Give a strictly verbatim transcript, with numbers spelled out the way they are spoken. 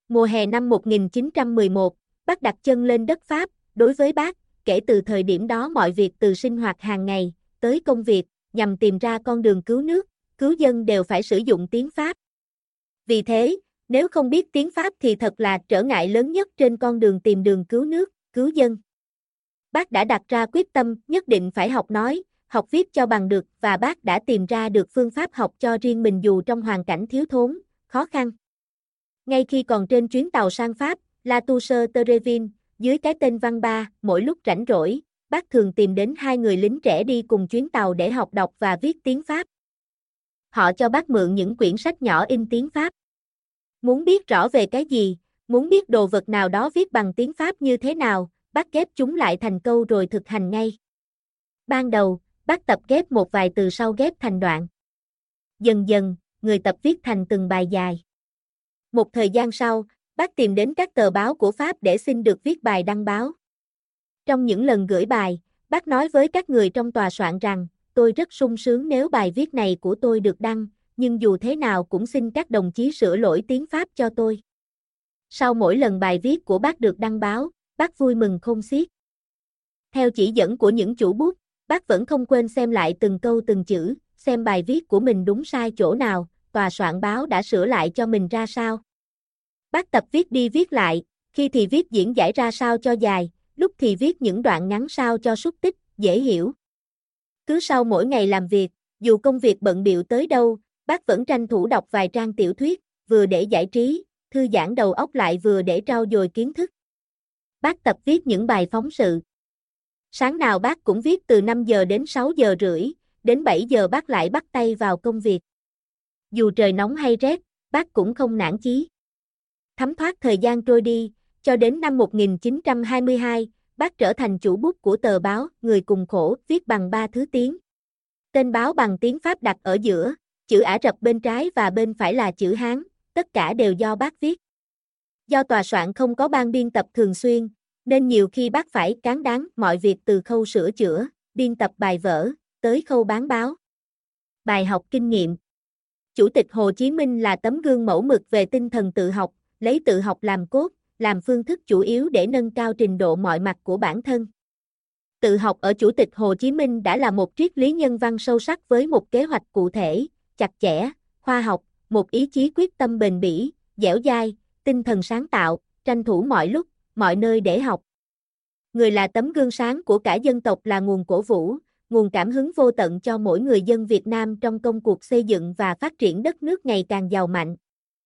Mùa hè năm một nghìn chín trăm mười một, Bác đặt chân lên đất Pháp. Đối với Bác, kể từ thời điểm đó mọi việc từ sinh hoạt hàng ngày, tới công việc, nhằm tìm ra con đường cứu nước, cứu dân đều phải sử dụng tiếng Pháp. Vì thế, nếu không biết tiếng Pháp thì thật là trở ngại lớn nhất trên con đường tìm đường cứu nước, cứu dân. Bác đã đặt ra quyết tâm nhất định phải học nói, học viết cho bằng được và Bác đã tìm ra được phương pháp học cho riêng mình dù trong hoàn cảnh thiếu thốn, khó khăn. Ngay khi còn trên chuyến tàu sang Pháp, La Touche-Terreville, dưới cái tên Văn Ba, mỗi lúc rảnh rỗi, Bác thường tìm đến hai người lính trẻ đi cùng chuyến tàu để học đọc và viết tiếng Pháp. Họ cho Bác mượn những quyển sách nhỏ in tiếng Pháp. Muốn biết rõ về cái gì, muốn biết đồ vật nào đó viết bằng tiếng Pháp như thế nào, Bác ghép chúng lại thành câu rồi thực hành ngay. Ban đầu, Bác tập ghép một vài từ sau ghép thành đoạn. Dần dần, người tập viết thành từng bài dài. Một thời gian sau, Bác tìm đến các tờ báo của Pháp để xin được viết bài đăng báo. Trong những lần gửi bài, Bác nói với các người trong tòa soạn rằng, tôi rất sung sướng nếu bài viết này của tôi được đăng, nhưng dù thế nào cũng xin các đồng chí sửa lỗi tiếng Pháp cho tôi. Sau mỗi lần bài viết của Bác được đăng báo, Bác vui mừng khôn xiết. Theo chỉ dẫn của những chủ bút, Bác vẫn không quên xem lại từng câu từng chữ, xem bài viết của mình đúng sai chỗ nào, tòa soạn báo đã sửa lại cho mình ra sao. Bác tập viết đi viết lại, khi thì viết diễn giải ra sao cho dài, lúc thì viết những đoạn ngắn sao cho xúc tích, dễ hiểu. Cứ sau mỗi ngày làm việc, dù công việc bận bịu tới đâu, Bác vẫn tranh thủ đọc vài trang tiểu thuyết, vừa để giải trí, thư giãn đầu óc lại vừa để trau dồi kiến thức. Bác tập viết những bài phóng sự. Sáng nào Bác cũng viết từ năm giờ đến sáu giờ rưỡi, đến bảy giờ Bác lại bắt tay vào công việc. Dù trời nóng hay rét, Bác cũng không nản chí. Thấm thoát thời gian trôi đi, cho đến năm một nghìn chín trăm hai mươi hai, Bác trở thành chủ bút của tờ báo Người Cùng Khổ, viết bằng ba thứ tiếng. Tên báo bằng tiếng Pháp đặt ở giữa, chữ Ả Rập bên trái và bên phải là chữ Hán, tất cả đều do Bác viết. Do tòa soạn không có ban biên tập thường xuyên, nên nhiều khi Bác phải cán đáng mọi việc từ khâu sửa chữa, biên tập bài vở, tới khâu bán báo. Bài học kinh nghiệm. Chủ tịch Hồ Chí Minh là tấm gương mẫu mực về tinh thần tự học, lấy tự học làm cốt, làm phương thức chủ yếu để nâng cao trình độ mọi mặt của bản thân. Tự học ở Chủ tịch Hồ Chí Minh đã là một triết lý nhân văn sâu sắc với một kế hoạch cụ thể, chặt chẽ, khoa học, một ý chí quyết tâm bền bỉ, dẻo dai, tinh thần sáng tạo, tranh thủ mọi lúc, mọi nơi để học. Người là tấm gương sáng của cả dân tộc, là nguồn cổ vũ, nguồn cảm hứng vô tận cho mỗi người dân Việt Nam trong công cuộc xây dựng và phát triển đất nước ngày càng giàu mạnh.